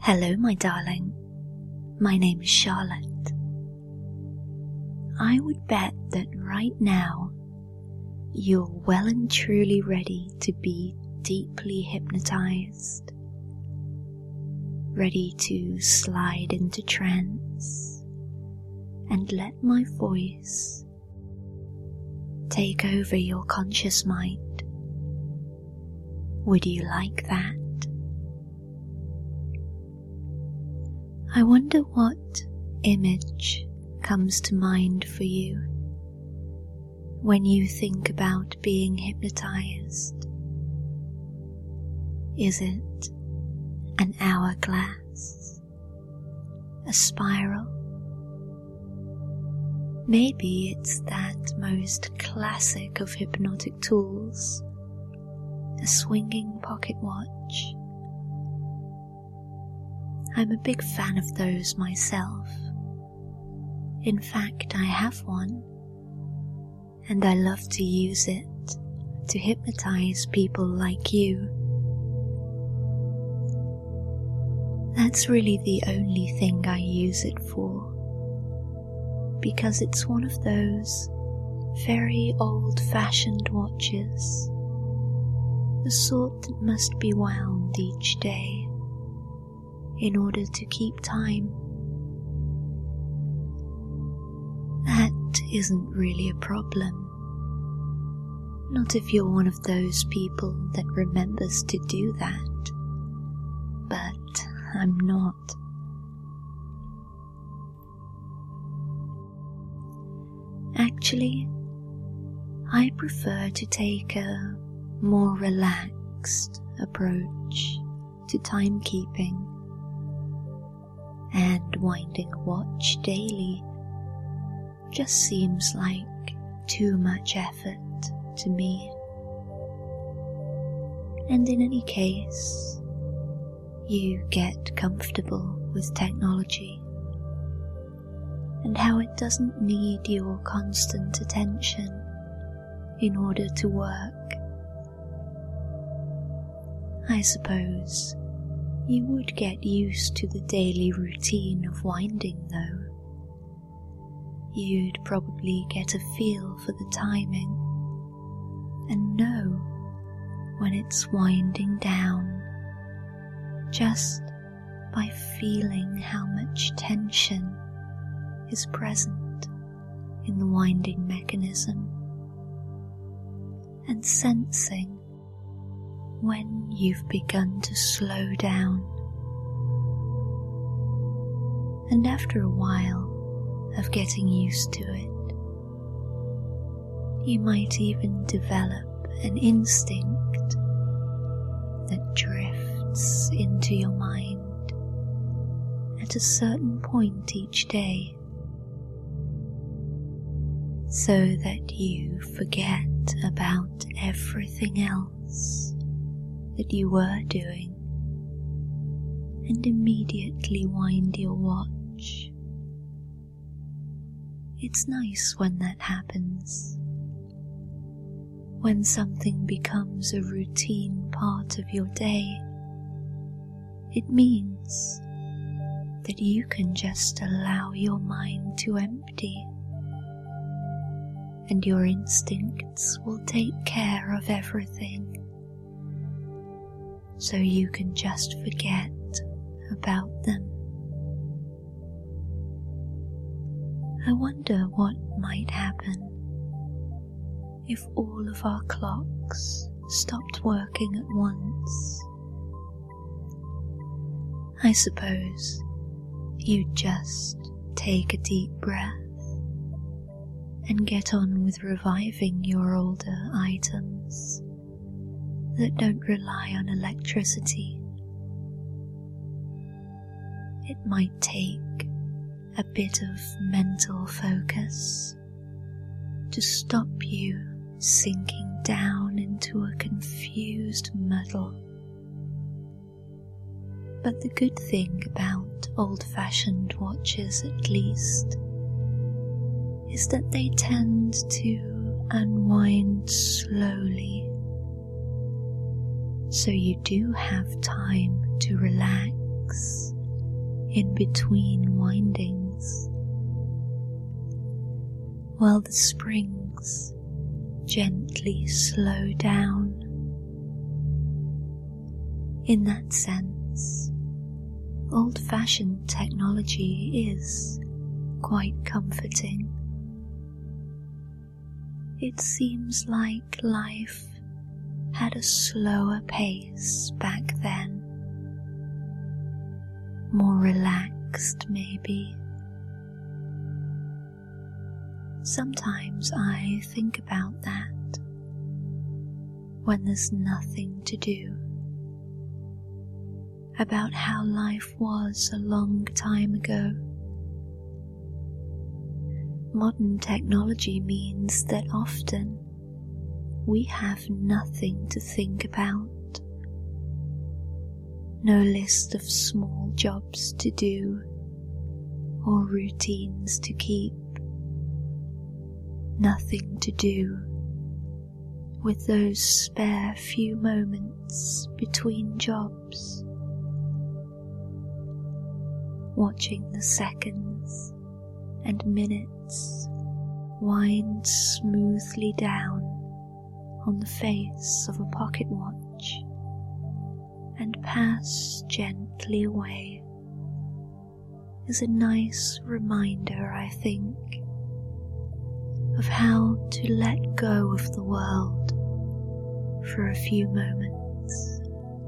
Hello, my darling. My name is Charlotte. I would bet that right now you're well and truly ready to be deeply hypnotized, ready to slide into trance and let my voice take over your conscious mind. Would you like that? I wonder what image comes to mind for you when you think about being hypnotized. Is it an hourglass? A spiral? Maybe it's that most classic of hypnotic tools, a swinging pocket watch. I'm a big fan of those myself. In fact, I have one, and I love to use it to hypnotize people like you. That's really the only thing I use it for, because it's one of those very old-fashioned watches, the sort that must be wound each day in order to keep time. That isn't really a problem. Not if you're one of those people that remembers to do that. But I'm not. Actually, I prefer to take a more relaxed approach to timekeeping, and winding a watch daily just seems like too much effort to me. And in any case, you get comfortable with technology and how it doesn't need your constant attention in order to work. I suppose you would get used to the daily routine of winding, though. You'd probably get a feel for the timing and know when it's winding down just by feeling how much tension is present in the winding mechanism and sensing when you've begun to slow down. And after a while of getting used to it, you might even develop an instinct that drifts into your mind at a certain point each day, so that you forget about everything else that you were doing and immediately wind your watch. It's nice when that happens, when something becomes a routine part of your day. It means that you can just allow your mind to empty, and your instincts will take care of everything, so you can just forget about them. I wonder what might happen if all of our clocks stopped working at once. I suppose you'd just take a deep breath and get on with reviving your older items that don't rely on electricity. It might take a bit of mental focus to stop you sinking down into a confused muddle. But the good thing about old-fashioned watches, at least, is that they tend to unwind slowly, so you do have time to relax in between windings, while the springs gently slow down. In that sense, old-fashioned technology is quite comforting. It seems like life had a slower pace back then, more relaxed maybe. Sometimes I think about that when there's nothing to do, about how life was a long time ago. Modern technology means that often we have nothing to think about. No list of small jobs to do or routines to keep. Nothing to do with those spare few moments between jobs. Watching the seconds and minutes wind smoothly down on the face of a pocket watch and pass gently away is a nice reminder, I think, of how to let go of the world for a few moments,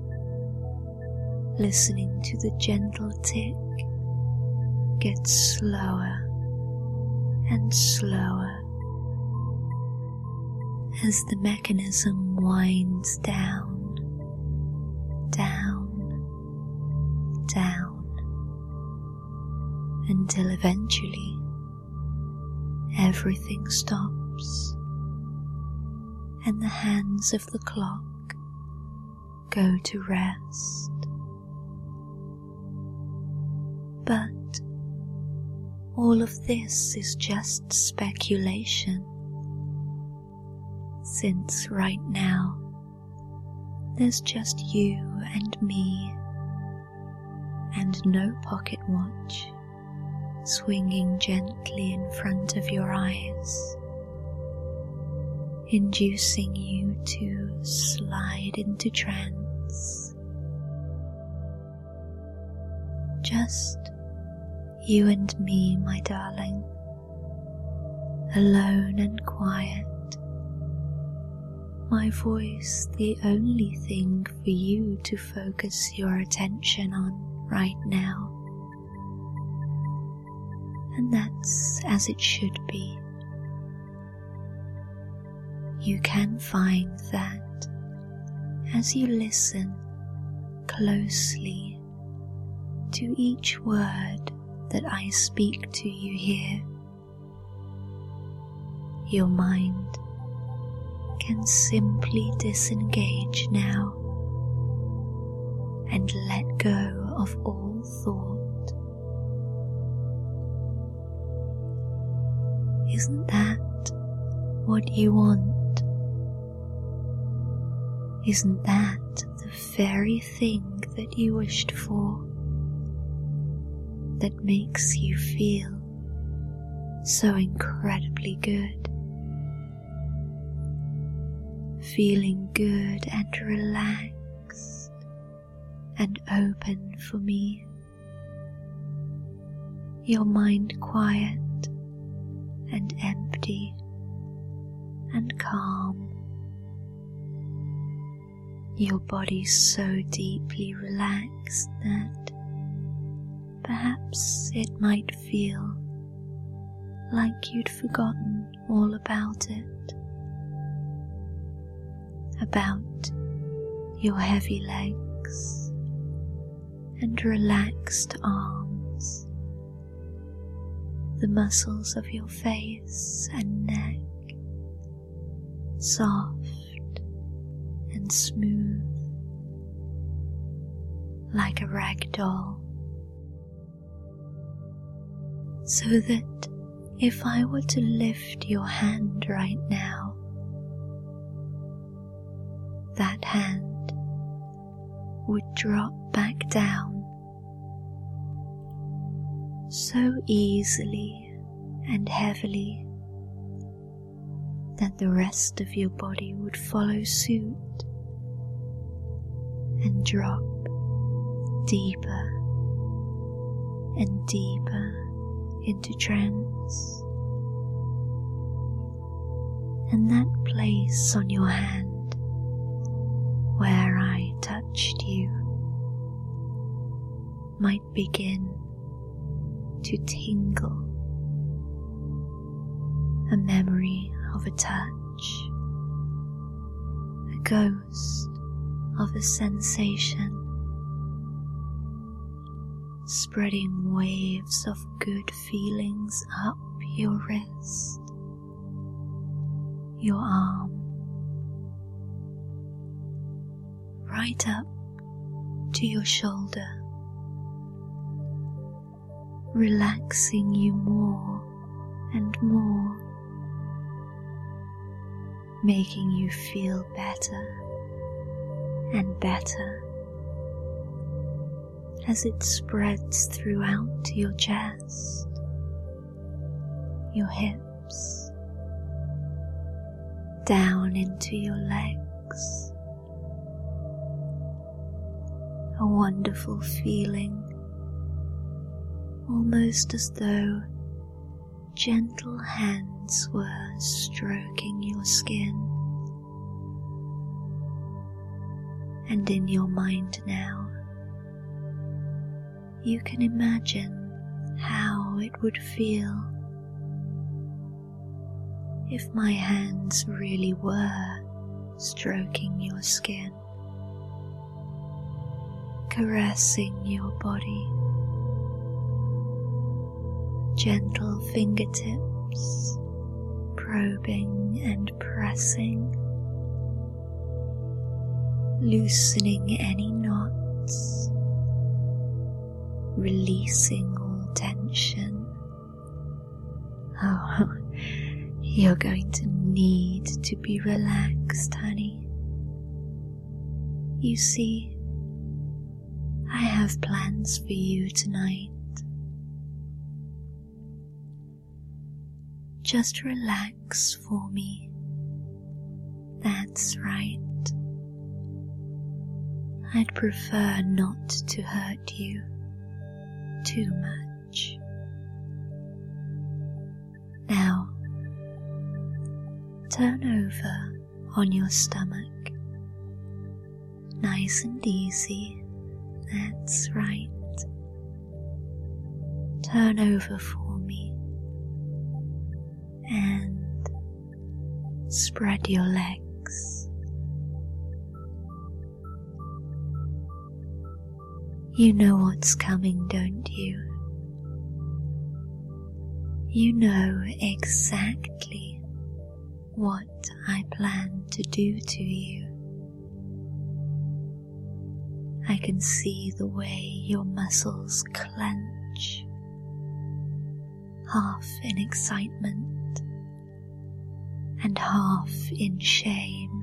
listening to the gentle tick get slower and slower as the mechanism winds down, down, down, until eventually everything stops and the hands of the clock go to rest. But all of this is just speculation, since right now there's just you and me, and no pocket watch swinging gently in front of your eyes, inducing you to slide into trance. Just you and me, my darling, alone and quiet, my voice the only thing for you to focus your attention on right now. And that's as it should be. You can find that as you listen closely to each word that I speak to you here, your mind can simply disengage now and let go of all thought. Isn't that what you want? Isn't that the very thing that you wished for, that makes you feel so incredibly good? Feeling good and relaxed and open for me. Your mind quiet and empty and calm. Your body so deeply relaxed that perhaps it might feel like you'd forgotten all about it. About your heavy legs and relaxed arms, the muscles of your face and neck, soft and smooth, like a rag doll. So that if I were to lift your hand right now, that hand would drop back down so easily and heavily that the rest of your body would follow suit and drop deeper and deeper into trance. And that place on your hand where I touched you might begin to tingle, a memory of a touch, a ghost of a sensation, spreading waves of good feelings up your wrist, your arm, right up to your shoulder, relaxing you more and more, making you feel better and better as it spreads throughout your chest, your hips, down into your legs. A wonderful feeling, almost as though gentle hands were stroking your skin. And in your mind now, you can imagine how it would feel if my hands really were stroking your skin, caressing your body, gentle fingertips probing and pressing, loosening any knots, releasing all tension. Oh, you're going to need to be relaxed, honey. You see, I have plans for you tonight. Just relax for me. That's right. I'd prefer not to hurt you too much. Now, turn over on your stomach. Nice and easy. That's right. Turn over for me and spread your legs. You know what's coming, don't you? You know exactly what I plan to do to you. I can see the way your muscles clench, half in excitement and half in shame.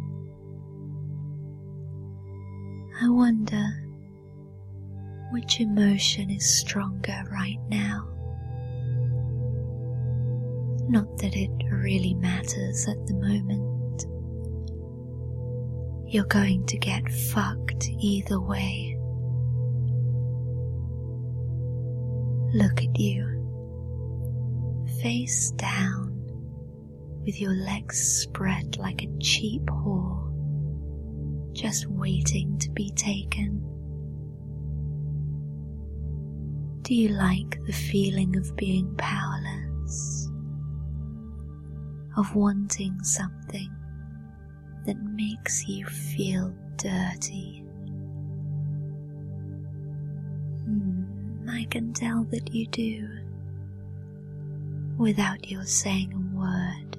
I wonder which emotion is stronger right now. Not that it really matters at the moment. You're going to get fucked either way. Look at you, face down, with your legs spread like a cheap whore, just waiting to be taken. Do you like the feeling of being powerless? Of wanting something that makes you feel dirty? I can tell that you do, without your saying a word.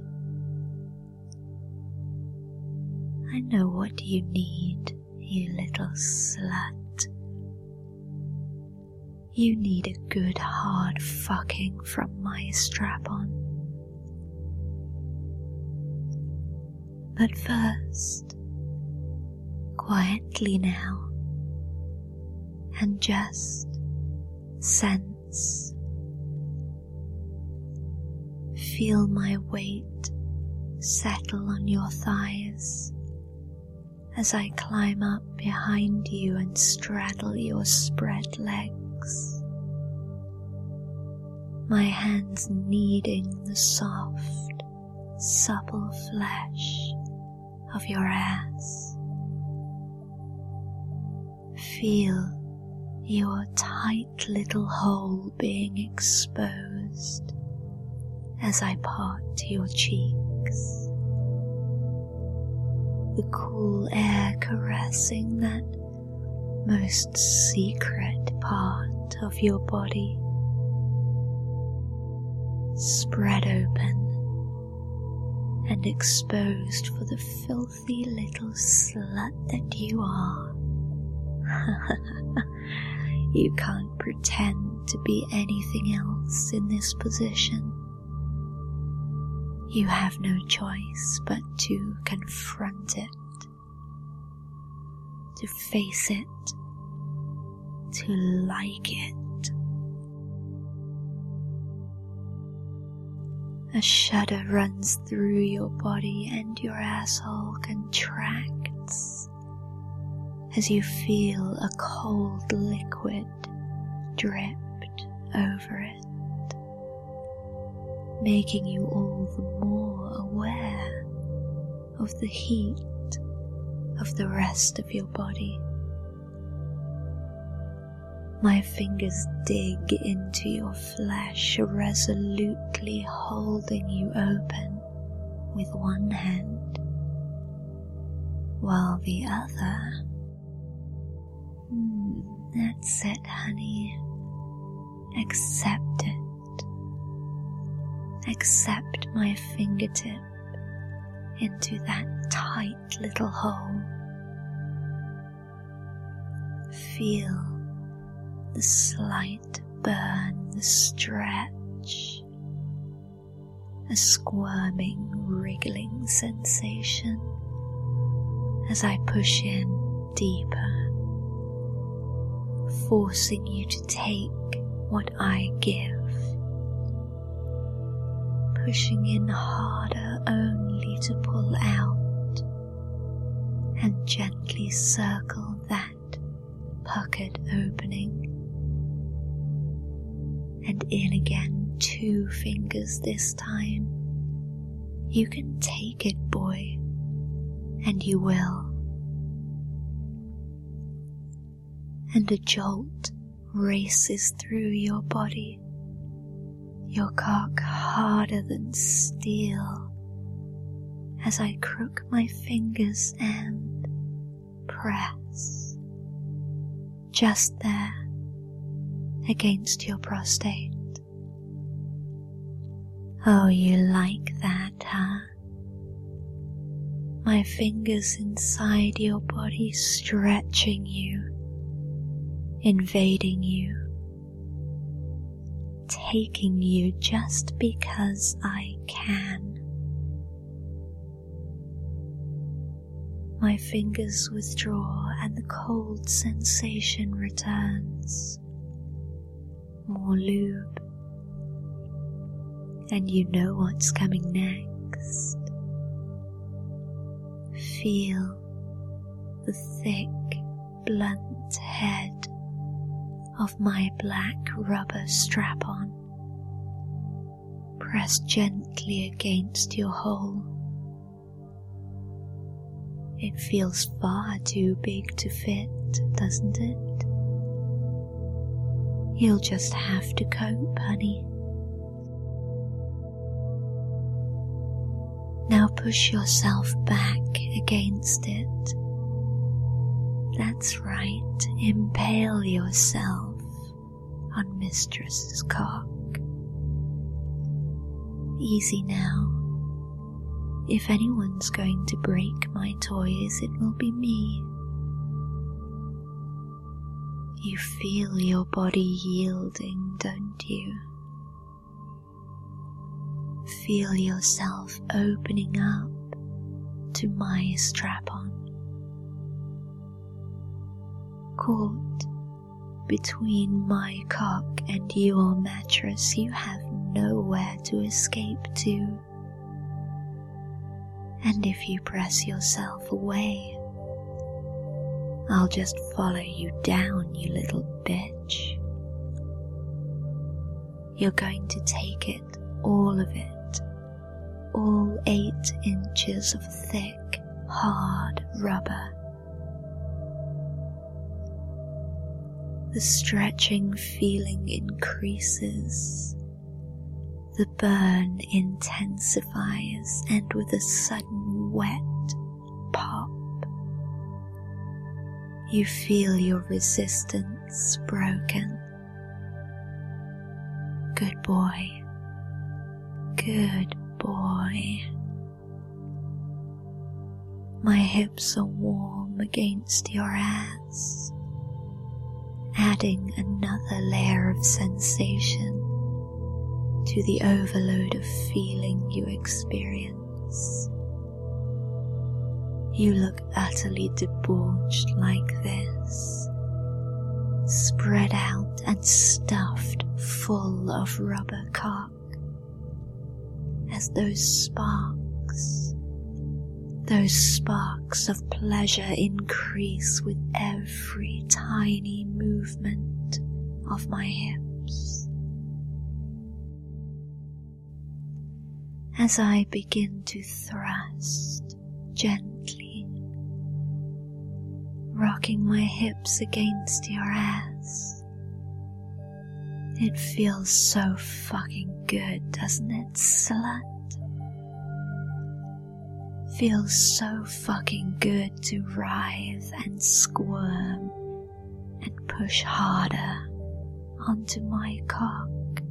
I know what you need, you little slut. You need a good hard fucking from my strap-on. But first, quietly now, and just sense hands. Feel my weight settle on your thighs as I climb up behind you and straddle your spread legs. My hands kneading the soft, supple flesh of your ass. Feel your tight little hole being exposed as I part your cheeks. The cool air caressing that most secret part of your body. Spread open and exposed for the filthy little slut that you are. You can't pretend to be anything else in this position. You have no choice but to confront it, to face it, to like it. A shudder runs through your body and your asshole contracts as you feel a cold liquid dripped over it, making you all the more aware of the heat of the rest of your body. My fingers dig into your flesh, resolutely holding you open with one hand, while the other... That's it, honey. Accept it. Accept my fingertip into that tight little hole. Feel the slight burn, the stretch, a squirming, wriggling sensation as I push in deeper, forcing you to take what I give, pushing in harder only to pull out and gently circle that puckered opening, and in again, 2 fingers this time. You can take it, boy, and you will. And a jolt races through your body, your cock harder than steel, as I crook my fingers and press, just there, against your prostate. Oh, you like that, huh? My fingers inside your body stretching you, invading you, taking you just because I can. My fingers withdraw and the cold sensation returns. More lube, and you know what's coming next. Feel the thick, blunt head of my black rubber strap-on pressed gently against your hole. It feels far too big to fit, doesn't it? You'll just have to cope, honey. Now push yourself back against it. That's right, impale yourself on Mistress's cock. Easy now. If anyone's going to break my toys, it will be me. You feel your body yielding, don't you? Feel yourself opening up to my strap-on. Caught between my cock and your mattress, you have nowhere to escape to. And if you press yourself away, I'll just follow you down, you little bitch. You're going to take it, all of it, all 8 inches of thick, hard rubber. The stretching feeling increases. The burn intensifies, and with a sudden wet pop, you feel your resistance broken. Good boy. Good boy. My hips are warm against your ass, adding another layer of sensation to the overload of feeling you experience. You look utterly debauched like this, spread out and stuffed full of rubber cock, as those sparks of pleasure increase with every tiny movement of my hips. As I begin to thrust gently, rocking my hips against your ass, it feels so fucking good, doesn't it, slut? Feels so fucking good to writhe and squirm and push harder onto my cock.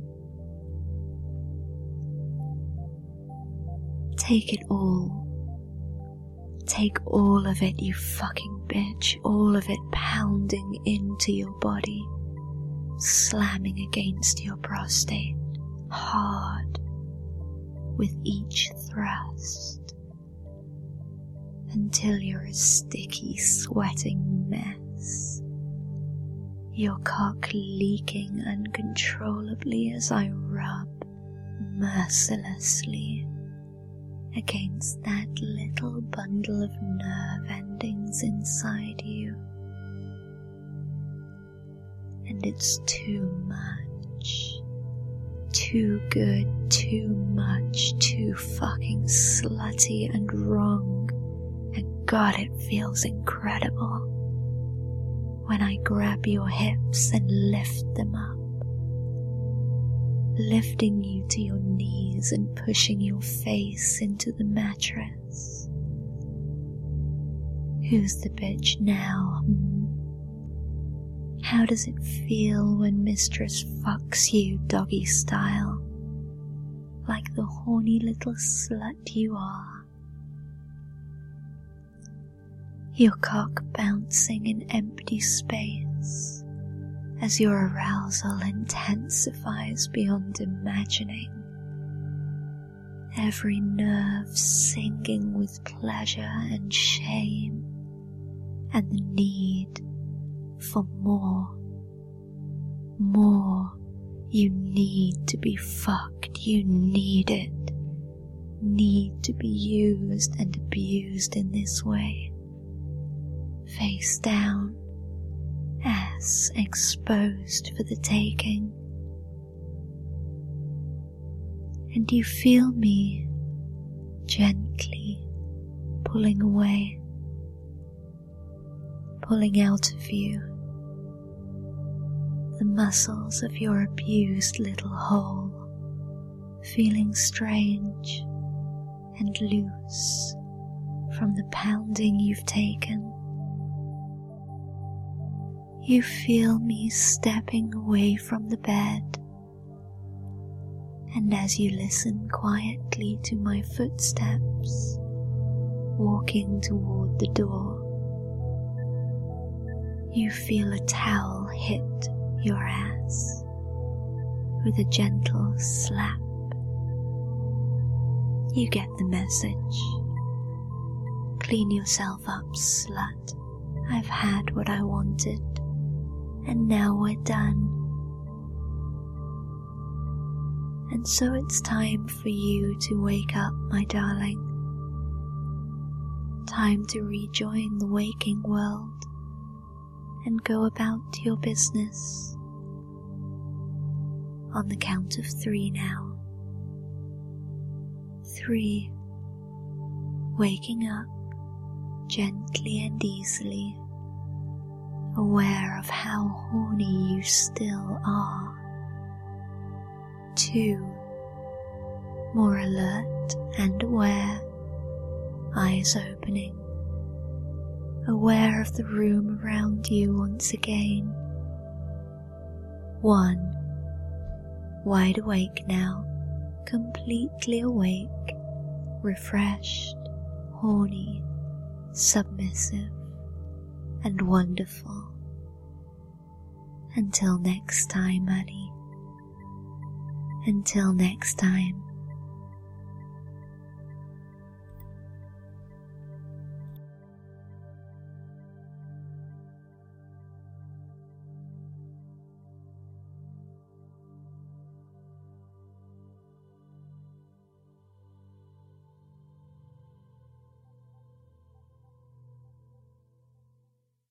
Take it all. Take all of it, you fucking bitch, all of it pounding into your body, slamming against your prostate, hard, with each thrust, until you're a sticky, sweating mess, your cock leaking uncontrollably as I rub mercilessly against that little bundle of nerve endings inside you. And it's too much, too good, too much, too fucking slutty and wrong, and God, it feels incredible when I grab your hips and lift them up, lifting you to your knees and pushing your face into the mattress. Who's the bitch now? How does it feel when mistress fucks you doggy style, like the horny little slut you are? Your cock bouncing in empty space as your arousal intensifies beyond imagining, every nerve singing with pleasure and shame and the need for more. You need to be fucked, you need it, need to be used and abused in this way, face down, ass exposed for the taking. And you feel me gently pulling away, pulling out of you the muscles of your abused little hole, feeling strange and loose from the pounding you've taken. You feel me stepping away from the bed, and as you listen quietly to my footsteps walking toward the door, you feel a towel hit your ass with a gentle slap. You get the message. Clean yourself up, slut. I've had what I wanted, And now we're done. And so it's time for you to wake up, my darling. Time to rejoin the waking world and go about your business. On the count of 3 now. 3. Waking up gently and easily, aware of how horny you still are. 2. More alert and aware, eyes opening, aware of the room around you once again. 1. Wide awake now, completely awake, refreshed, horny, submissive, and wonderful. Until next time, honey. Until next time.